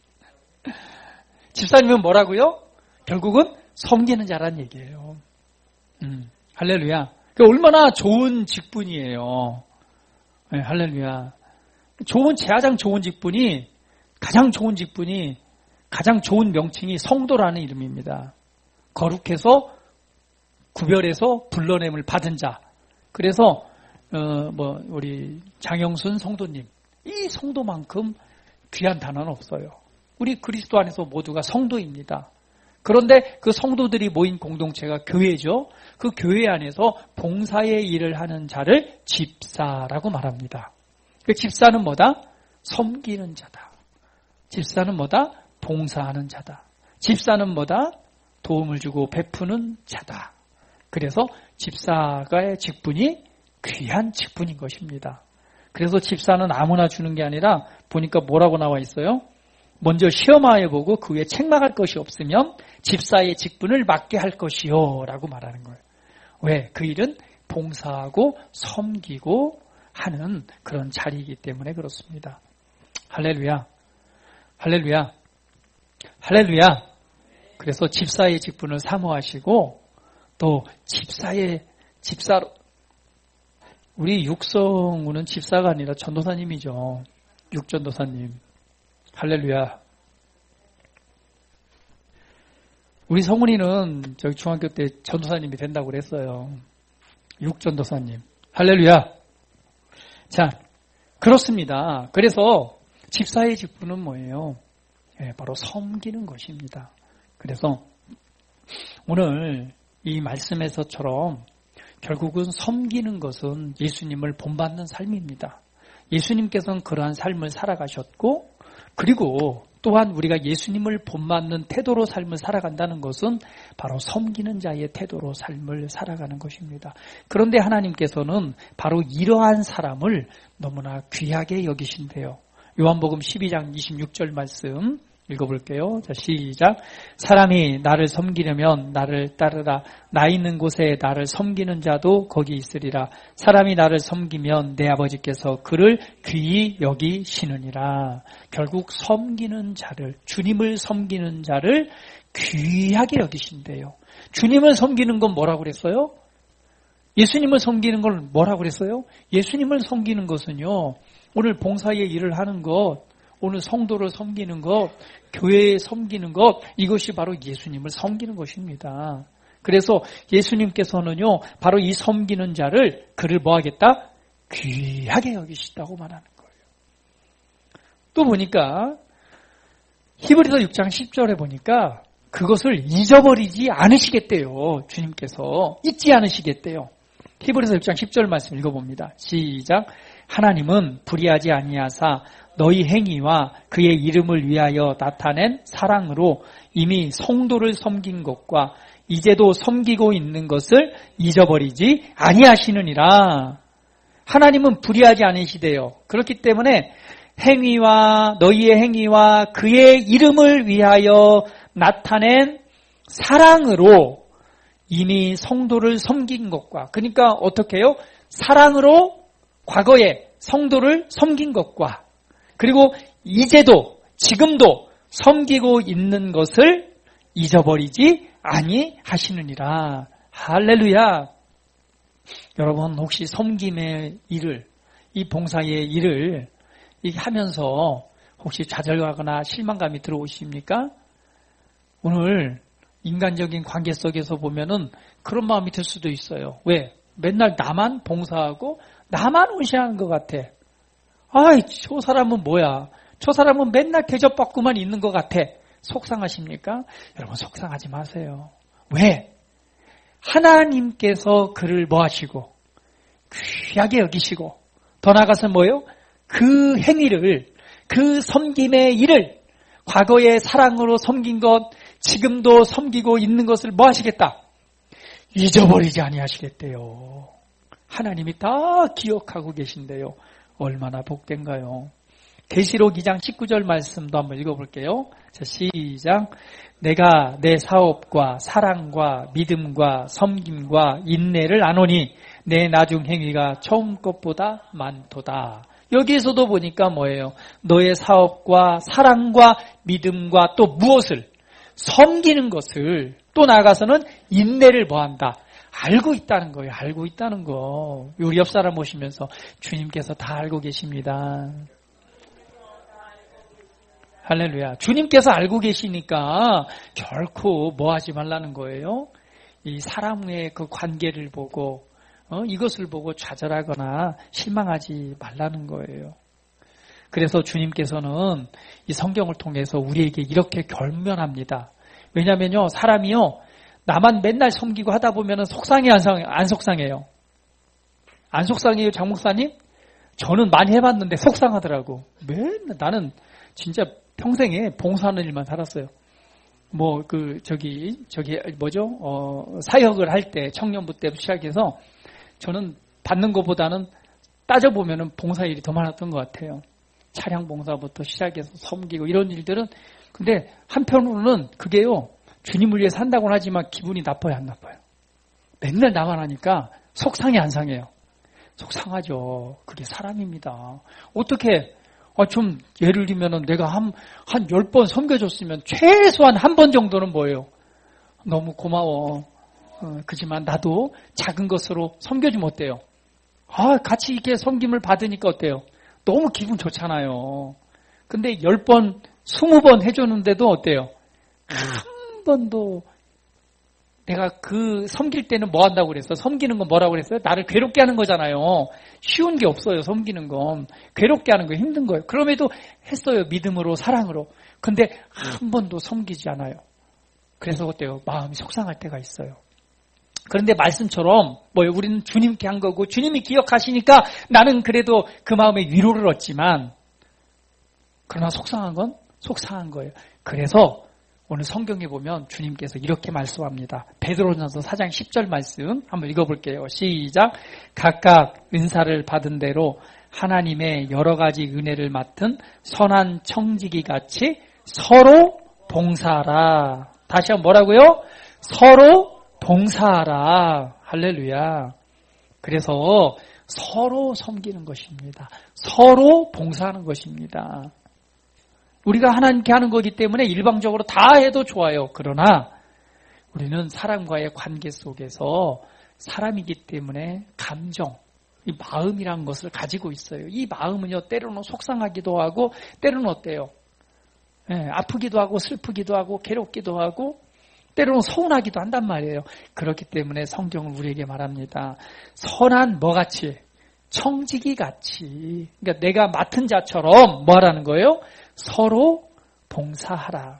집사님은 뭐라고요? 결국은 섬기는 자란 얘기예요. 음, 할렐루야. 그 얼마나 좋은 직분이에요. 네, 할렐루야. 좋은, 가장 좋은 직분이, 가장 좋은 직분이, 가장 좋은 명칭이 성도라는 이름입니다. 거룩해서, 구별해서 불러냄을 받은 자. 그래서, 어, 뭐, 우리 장영순 성도님. 이 성도만큼 귀한 단어는 없어요. 우리 그리스도 안에서 모두가 성도입니다. 그런데 그 성도들이 모인 공동체가 교회죠. 그 교회 안에서 봉사의 일을 하는 자를 집사라고 말합니다. 그 집사는 뭐다? 섬기는 자다. 집사는 뭐다? 봉사하는 자다. 집사는 뭐다? 도움을 주고 베푸는 자다. 그래서 집사가의 직분이 귀한 직분인 것입니다. 그래서 집사는 아무나 주는 게 아니라 보니까 뭐라고 나와 있어요? 먼저 시험하여 보고 그 후에 책망할 것이 없으면 집사의 직분을 맡게 할 것이요 라고 말하는 거예요. 왜? 그 일은 봉사하고 섬기고 하는 그런 자리이기 때문에 그렇습니다. 할렐루야. 할렐루야. 할렐루야. 그래서 집사의 직분을 사모하시고 또 집사의 집사로 우리 육성우는 집사가 아니라 전도사님이죠. 육전도사님. 할렐루야. 우리 성훈이는 저기 중학교 때 전도사님이 된다고 그랬어요. 육전도사님. 할렐루야. 자, 그렇습니다. 그래서 집사의 직분은 뭐예요? 네, 바로 섬기는 것입니다. 그래서 오늘 이 말씀에서처럼 결국은 섬기는 것은 예수님을 본받는 삶입니다. 예수님께서는 그러한 삶을 살아가셨고 그리고 또한 우리가 예수님을 본받는 태도로 삶을 살아간다는 것은 바로 섬기는 자의 태도로 삶을 살아가는 것입니다. 그런데 하나님께서는 바로 이러한 사람을 너무나 귀하게 여기신대요. 요한복음 십이 장 이십육 절 말씀 읽어볼게요. 자, 시작. 사람이 나를 섬기려면 나를 따르라. 나 있는 곳에 나를 섬기는 자도 거기 있으리라. 사람이 나를 섬기면 내 아버지께서 그를 귀히 여기시느니라. 결국 섬기는 자를, 주님을 섬기는 자를 귀하게 여기신대요. 주님을 섬기는 건 뭐라고 그랬어요? 예수님을 섬기는 건 뭐라고 그랬어요? 예수님을 섬기는 것은요, 오늘 봉사의 일을 하는 것, 오늘 성도를 섬기는 것, 교회에 섬기는 것, 이것이 바로 예수님을 섬기는 것입니다. 그래서 예수님께서는요, 바로 이 섬기는 자를 그를 뭐 하겠다? 귀하게 여기시다고 말하는 거예요. 또 보니까 히브리서 육 장 십 절에 보니까 그것을 잊어버리지 않으시겠대요. 주님께서 잊지 않으시겠대요. 히브리서 육 장 십 절 말씀 읽어봅니다. 시작. 하나님은 불의하지 아니하사 너희 행위와 그의 이름을 위하여 나타낸 사랑으로 이미 성도를 섬긴 것과 이제도 섬기고 있는 것을 잊어버리지 아니하시느니라. 하나님은 불의하지 않으시대요. 그렇기 때문에 행위와 너희의 행위와 그의 이름을 위하여 나타낸 사랑으로 이미 성도를 섬긴 것과, 그러니까 어떻게 해요? 사랑으로 과거에 성도를 섬긴 것과 그리고 이제도 지금도 섬기고 있는 것을 잊어버리지 아니하시느니라. 할렐루야. 여러분 혹시 섬김의 일을, 이 봉사의 일을 하면서 혹시 좌절하거나 실망감이 들어오십니까? 오늘 인간적인 관계 속에서 보면은 그런 마음이 들 수도 있어요. 왜? 맨날 나만 봉사하고 나만 의시하는 것 같아. 아이, 저 사람은 뭐야? 저 사람은 맨날 대접받고만 있는 것 같아. 속상하십니까? 여러분 속상하지 마세요. 왜? 하나님께서 그를 뭐 하시고 귀하게 여기시고 더 나아가서 뭐예요? 그 행위를, 그 섬김의 일을 과거의 사랑으로 섬긴 것, 지금도 섬기고 있는 것을 뭐 하시겠다? 잊어버리지 아니하시겠대요. 하나님이 다 기억하고 계신데요. 얼마나 복된가요. 계시록 이 장 십구 절 말씀도 한번 읽어볼게요. 자, 시작. 내가 내 사업과 사랑과 믿음과 섬김과 인내를 아노니 내 나중 행위가 처음 것보다 많도다. 여기에서도 보니까 뭐예요? 너의 사업과 사랑과 믿음과 또 무엇을? 섬기는 것을 또 나아가서는 인내를 뭐한다? 알고 있다는 거예요. 알고 있다는 거. 우리 옆 사람 보시면서 주님께서 다 알고 계십니다. 할렐루야. 주님께서 알고 계시니까 결코 뭐 하지 말라는 거예요. 이 사람의 그 관계를 보고 어, 이것을 보고 좌절하거나 실망하지 말라는 거예요. 그래서 주님께서는 이 성경을 통해서 우리에게 이렇게 결면합니다. 왜냐면요, 사람이요, 나만 맨날 섬기고 하다 보면 속상해, 안 속상해요? 안 속상해요, 장 목사님? 저는 많이 해봤는데 속상하더라고. 맨날 나는 진짜 평생에 봉사하는 일만 살았어요. 뭐, 그, 저기, 저기, 뭐죠? 어, 사역을 할 때, 청년부 때부터 시작해서 저는 받는 것보다는 따져보면은 봉사 일이 더 많았던 것 같아요. 차량 봉사부터 시작해서 섬기고 이런 일들은. 근데 한편으로는 그게요, 주님을 위해 산다고는 하지만 기분이 나빠요, 안 나빠요? 맨날 나만 하니까 속상해, 안 상해요? 속상하죠. 그게 사람입니다. 어떻게, 아, 좀, 예를 들면은 내가 한, 한 열 번 섬겨줬으면 최소한 한 번 정도는 뭐예요? 너무 고마워. 어, 그지만 나도 작은 것으로 섬겨주면 어때요? 아, 같이 이렇게 섬김을 받으니까 어때요? 너무 기분 좋잖아요. 근데 열 번, 스무 번 해줬는데도 어때요? 한 번도 내가 그 섬길 때는 뭐 한다고 그랬어? 섬기는 건 뭐라고 그랬어요? 나를 괴롭게 하는 거잖아요. 쉬운 게 없어요, 섬기는 건. 괴롭게 하는 거 힘든 거예요. 그럼에도 했어요, 믿음으로, 사랑으로. 근데 한 번도 섬기지 않아요. 그래서 어때요? 마음이 속상할 때가 있어요. 그런데 말씀처럼 뭐 우리는 주님께 한 거고 주님이 기억하시니까 나는 그래도 그 마음에 위로를 얻지만, 그러나 속상한 건 속상한 거예요. 그래서 오늘 성경에 보면 주님께서 이렇게 말씀합니다. 베드로전서 사 장 십 절 말씀 한번 읽어볼게요. 시작. 각각 은사를 받은 대로 하나님의 여러 가지 은혜를 맡은 선한 청지기 같이 서로 봉사하라. 다시 한번 뭐라고요? 서로 봉사하라. 할렐루야. 그래서 서로 섬기는 것입니다. 서로 봉사하는 것입니다. 우리가 하나님께 하는 거기 때문에 일방적으로 다 해도 좋아요. 그러나 우리는 사람과의 관계 속에서 사람이기 때문에 감정, 이 마음이라는 것을 가지고 있어요. 이 마음은요, 때로는 속상하기도 하고 때로는 어때요? 네, 아프기도 하고 슬프기도 하고 괴롭기도 하고 때로는 서운하기도 한단 말이에요. 그렇기 때문에 성경은 우리에게 말합니다. 선한 뭐같이? 청지기같이. 그러니까 내가 맡은 자처럼 뭐 하라는 거예요? 서로 봉사하라.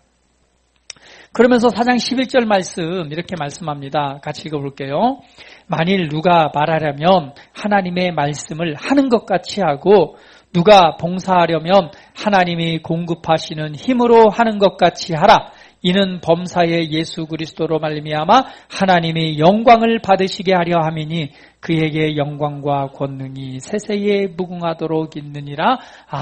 그러면서 사 장 십일 절 말씀 이렇게 말씀합니다. 같이 읽어볼게요. 만일 누가 말하려면 하나님의 말씀을 하는 것 같이 하고 누가 봉사하려면 하나님이 공급하시는 힘으로 하는 것 같이 하라. 이는 범사의 예수 그리스도로 말미암아 하나님이 영광을 받으시게 하려 함이니 그에게 영광과 권능이 세세에 무궁하도록 있느니라.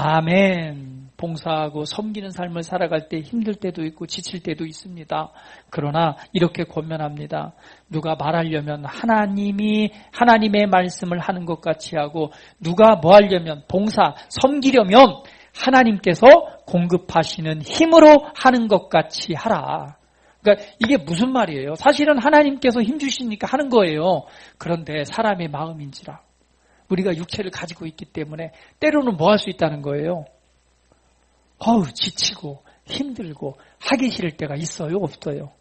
아멘. 봉사하고 섬기는 삶을 살아갈 때 힘들 때도 있고 지칠 때도 있습니다. 그러나 이렇게 권면합니다. 누가 말하려면 하나님이 하나님의 말씀을 하는 것 같이 하고 누가 뭐 하려면 봉사, 섬기려면 하나님께서 공급하시는 힘으로 하는 것 같이 하라. 그러니까 이게 무슨 말이에요? 사실은 하나님께서 힘 주시니까 하는 거예요. 그런데 사람의 마음인지라 우리가 육체를 가지고 있기 때문에 때로는 뭐 할 수 있다는 거예요? 어우, 지치고 힘들고 하기 싫을 때가 있어요? 없어요?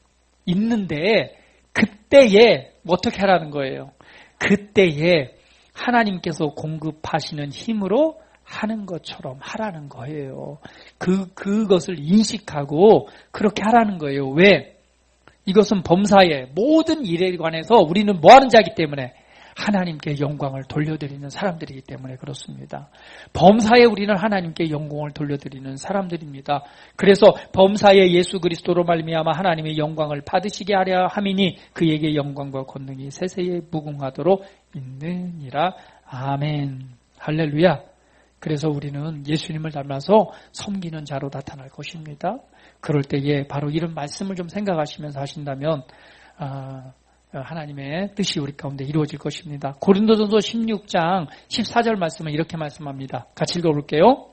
있는데 그때에 어떻게 하라는 거예요? 그때에 하나님께서 공급하시는 힘으로 하는 것처럼 하라는 거예요. 그, 그것을 인식하고 그렇게 하라는 거예요. 왜? 이것은 범사의 모든 일에 관해서 우리는 뭐 하는 자이기 때문에? 하나님께 영광을 돌려드리는 사람들이기 때문에 그렇습니다. 범사에 우리는 하나님께 영광을 돌려드리는 사람들입니다. 그래서 범사에 예수 그리스도로 말미암아 하나님의 영광을 받으시게 하려 함이니 그에게 영광과 권능이 세세에 무궁하도록 있느니라. 아멘. 할렐루야. 그래서 우리는 예수님을 닮아서 섬기는 자로 나타날 것입니다. 그럴 때에 바로 이런 말씀을 좀 생각하시면서 하신다면 아, 하나님의 뜻이 우리 가운데 이루어질 것입니다. 고린도전서 십육 장 십사 절 말씀은 이렇게 말씀합니다. 같이 읽어볼게요.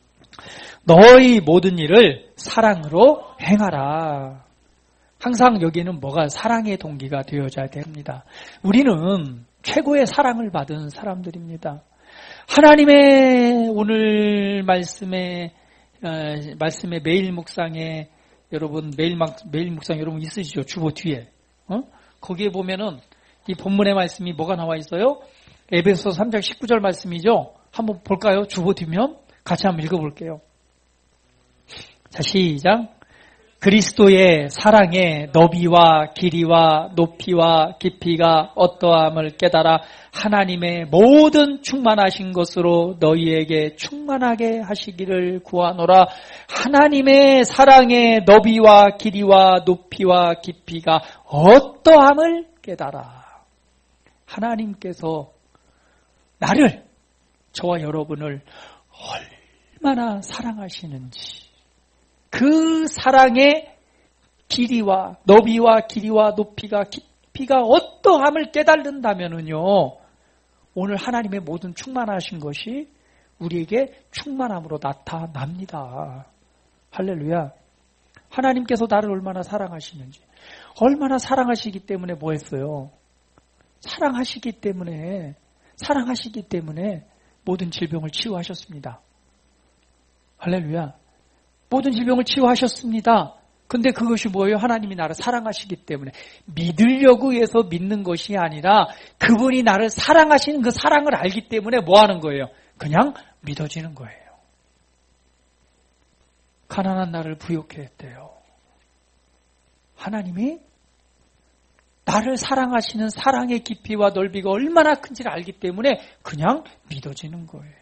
너희 모든 일을 사랑으로 행하라. 항상 여기에는 뭐가 사랑의 동기가 되어져야 됩니다. 우리는 최고의 사랑을 받은 사람들입니다. 하나님의 오늘 말씀에 말씀의 매일 묵상에 여러분 매일 매일 묵상 여러분 있으시죠? 주보 뒤에 어? 거기에 보면은 이 본문의 말씀이 뭐가 나와 있어요? 에베소 삼 장 십구 절 말씀이죠. 한번 볼까요? 주보 뒤면 같이 한번 읽어볼게요. 자, 시작. 그리스도의 사랑의 너비와 길이와 높이와 깊이가 어떠함을 깨달아 하나님의 모든 충만하신 것으로 너희에게 충만하게 하시기를 구하노라. 하나님의 사랑의 너비와 길이와 높이와 깊이가 어떠함을 깨달아. 하나님께서 나를, 저와 여러분을 얼마나 사랑하시는지, 그 사랑의 길이와 너비와 길이와 높이가 깊이가 어떠함을 깨달는다면은요, 오늘 하나님의 모든 충만하신 것이 우리에게 충만함으로 나타납니다. 할렐루야. 하나님께서 나를 얼마나 사랑하시는지, 얼마나 사랑하시기 때문에 뭐 했어요? 사랑하시기 때문에 사랑하시기 때문에 모든 질병을 치유하셨습니다. 할렐루야. 모든 질병을 치유하셨습니다. 근데 그것이 뭐예요? 하나님이 나를 사랑하시기 때문에 믿으려고 해서 믿는 것이 아니라 그분이 나를 사랑하시는 그 사랑을 알기 때문에 뭐 하는 거예요? 그냥 믿어지는 거예요. 가난한 나를 부욕해 했대요. 하나님이 나를 사랑하시는 사랑의 깊이와 넓이가 얼마나 큰지를 알기 때문에 그냥 믿어지는 거예요.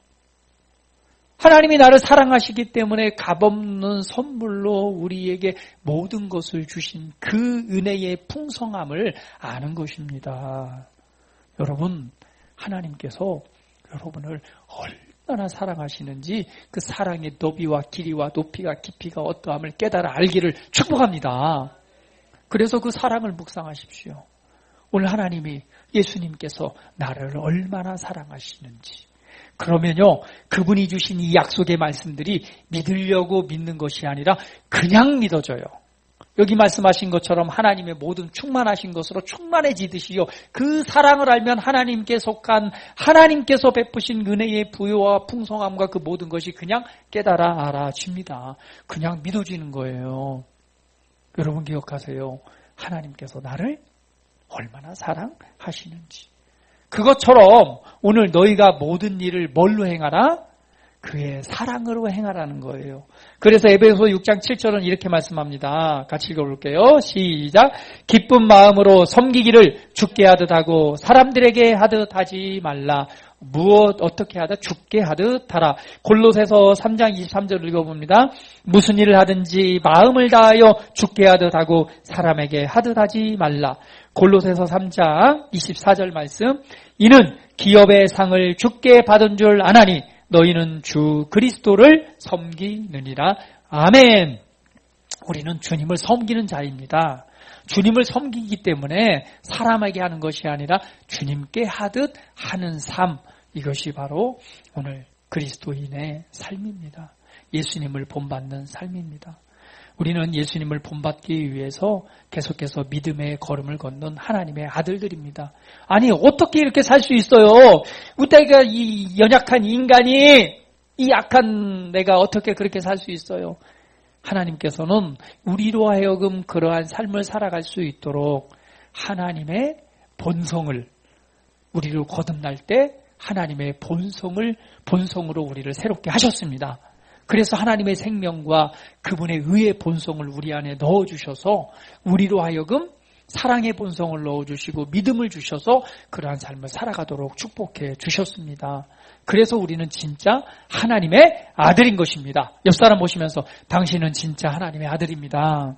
하나님이 나를 사랑하시기 때문에 값없는 선물로 우리에게 모든 것을 주신 그 은혜의 풍성함을 아는 것입니다. 여러분, 하나님께서 여러분을 얼마나 사랑하시는지 그 사랑의 너비와 길이와 높이가 깊이가 어떠함을 깨달아 알기를 축복합니다. 그래서 그 사랑을 묵상하십시오. 오늘 하나님이 예수님께서 나를 얼마나 사랑하시는지, 그러면요, 그분이 주신 이 약속의 말씀들이 믿으려고 믿는 것이 아니라 그냥 믿어져요. 여기 말씀하신 것처럼 하나님의 모든 충만하신 것으로 충만해지듯이요, 그 사랑을 알면 하나님께 속한, 하나님께서 베푸신 은혜의 부요와 풍성함과 그 모든 것이 그냥 깨달아 알아집니다. 그냥 믿어지는 거예요. 여러분 기억하세요. 하나님께서 나를 얼마나 사랑하시는지. 그것처럼 오늘 너희가 모든 일을 뭘로 행하라? 그의 사랑으로 행하라는 거예요. 그래서 에베소 육 장 칠 절은 이렇게 말씀합니다. 같이 읽어볼게요. 시작. 기쁜 마음으로 섬기기를 주께 하듯 하고 사람들에게 하듯 하지 말라. 무엇 어떻게 하듯 주께 하듯 하라. 골로새서 삼 장 이십삼 절을 읽어봅니다. 무슨 일을 하든지 마음을 다하여 주께 하듯 하고 사람에게 하듯 하지 말라. 골로새서 삼 장 이십사 절 말씀. 이는 기업의 상을 주께 받은 줄 아나니 너희는 주 그리스도를 섬기느니라. 아멘. 우리는 주님을 섬기는 자입니다. 주님을 섬기기 때문에 사람에게 하는 것이 아니라 주님께 하듯 하는 삶, 이것이 바로 오늘 그리스도인의 삶입니다. 예수님을 본받는 삶입니다. 우리는 예수님을 본받기 위해서 계속해서 믿음의 걸음을 걷는 하나님의 아들들입니다. 아니, 어떻게 이렇게 살 수 있어요? 우리가 이 연약한 인간이, 이 약한 내가 어떻게 그렇게 살 수 있어요? 하나님께서는 우리로 하여금 그러한 삶을 살아갈 수 있도록 하나님의 본성을, 우리를 거듭날 때 하나님의 본성을, 본성으로 우리를 새롭게 하셨습니다. 그래서 하나님의 생명과 그분의 의의 본성을 우리 안에 넣어주셔서 우리로 하여금 사랑의 본성을 넣어주시고 믿음을 주셔서 그러한 삶을 살아가도록 축복해 주셨습니다. 그래서 우리는 진짜 하나님의 아들인 것입니다. 옆 사람 보시면서 당신은 진짜 하나님의 아들입니다.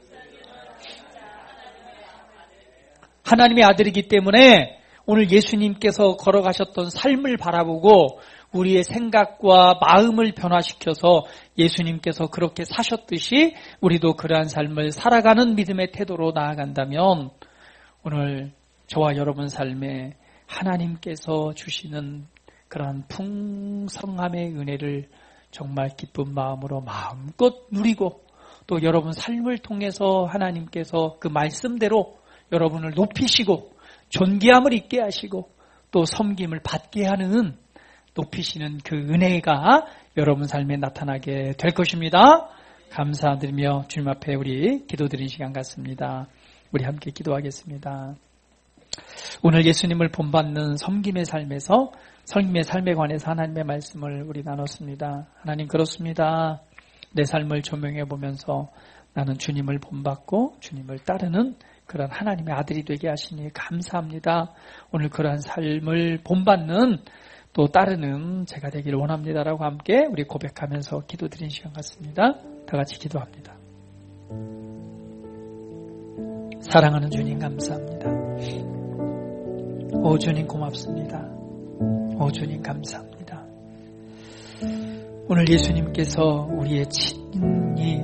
하나님의 아들이기 때문에 오늘 예수님께서 걸어가셨던 삶을 바라보고 우리의 생각과 마음을 변화시켜서 예수님께서 그렇게 사셨듯이 우리도 그러한 삶을 살아가는 믿음의 태도로 나아간다면 오늘 저와 여러분 삶에 하나님께서 주시는 그러한 풍성함의 은혜를 정말 기쁜 마음으로 마음껏 누리고 또 여러분 삶을 통해서 하나님께서 그 말씀대로 여러분을 높이시고 존귀함을 있게 하시고 또 섬김을 받게 하는 높이시는 그 은혜가 여러분 삶에 나타나게 될 것입니다. 감사드리며 주님 앞에 우리 기도드리는 시간 같습니다. 우리 함께 기도하겠습니다. 오늘 예수님을 본받는 섬김의 삶에서 섬김의 삶에 관해서 하나님의 말씀을 우리 나눴습니다. 하나님 그렇습니다. 내 삶을 조명해 보면서 나는 주님을 본받고 주님을 따르는 그런 하나님의 아들이 되게 하시니 감사합니다. 오늘 그러한 삶을 본받는 또 따르는 제가 되기를 원합니다라고 함께 우리 고백하면서 기도드리는 시간 같습니다. 다 같이 기도합니다. 사랑하는 주님 감사합니다. 오 주님 고맙습니다. 오 주님 감사합니다. 오늘 예수님께서 우리의 친히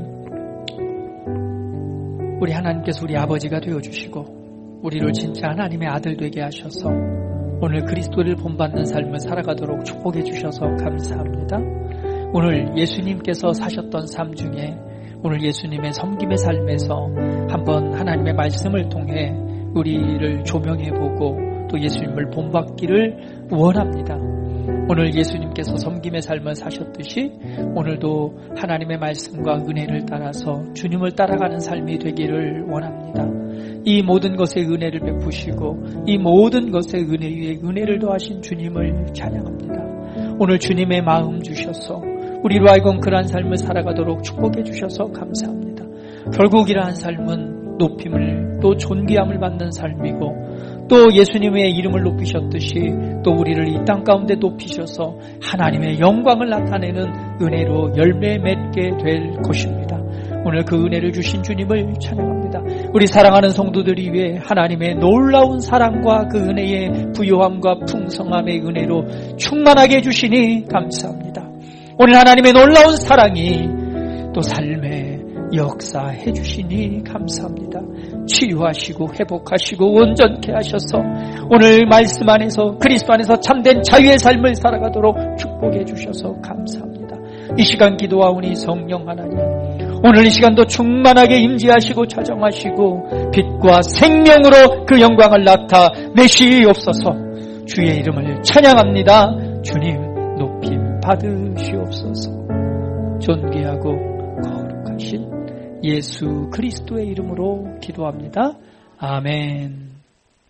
우리 하나님께서 우리 아버지가 되어주시고 우리를 진짜 하나님의 아들 되게 하셔서 오늘 그리스도를 본받는 삶을 살아가도록 축복해 주셔서 감사합니다. 오늘 예수님께서 사셨던 삶 중에 오늘 예수님의 섬김의 삶에서 한번 하나님의 말씀을 통해 우리를 조명해보고 또 예수님을 본받기를 원합니다. 오늘 예수님께서 섬김의 삶을 사셨듯이 오늘도 하나님의 말씀과 은혜를 따라서 주님을 따라가는 삶이 되기를 원합니다. 이 모든 것에 은혜를 베푸시고 이 모든 것에 은혜 위에 은혜를 더하신 주님을 찬양합니다. 오늘 주님의 마음 주셔서 우리로 하여금 그러한 삶을 살아가도록 축복해 주셔서 감사합니다. 결국 이러한 삶은 높임을 또 존귀함을 받는 삶이고 또 예수님의 이름을 높이셨듯이 또 우리를 이 땅 가운데 높이셔서 하나님의 영광을 나타내는 은혜로 열매 맺게 될 것입니다. 오늘 그 은혜를 주신 주님을 찬양합니다. 우리 사랑하는 성도들이 위해 하나님의 놀라운 사랑과 그 은혜의 부요함과 풍성함의 은혜로 충만하게 해주시니 감사합니다. 오늘 하나님의 놀라운 사랑이 또 삶에 역사해 주시니 감사합니다. 치유하시고 회복하시고 온전케 하셔서 오늘 말씀 안에서 그리스도 안에서 참된 자유의 삶을 살아가도록 축복해 주셔서 감사합니다. 이 시간 기도하오니 성령 하나님 오늘 이 시간도 충만하게 임재하시고 자정하시고 빛과 생명으로 그 영광을 나타내시옵소서. 주의 이름을 찬양합니다. 주님 높임 받으시옵소서. 존귀하고 거룩하신 예수 그리스도의 이름으로 기도합니다. 아멘.